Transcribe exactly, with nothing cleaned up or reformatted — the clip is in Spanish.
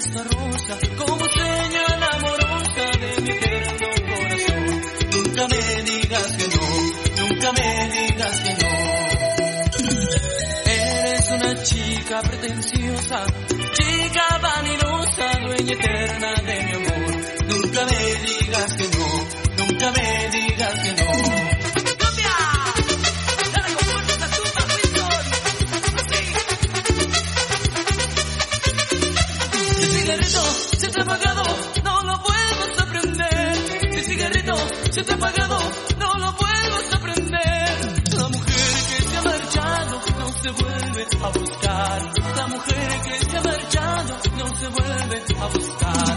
esta rosa como señal amorosa de mi eterno corazón. Nunca me digas que no, nunca me digas que no. Eres una chica pretenciosa, chica vanidosa, dueña eterna de mi amor. Nunca me digas que no, nunca me digas que no. ¡Cambia! ¡Dale con fuerza a tu Wilson! ¡Sí! El cigarrito se te ha apagado, no lo vuelvas a prender. El cigarrito se te ha apagado, no lo vuelvas a prender. La mujer que se ha marchado no se vuelve a buscar. La mujer que se ha marchado no se vuelve a buscar.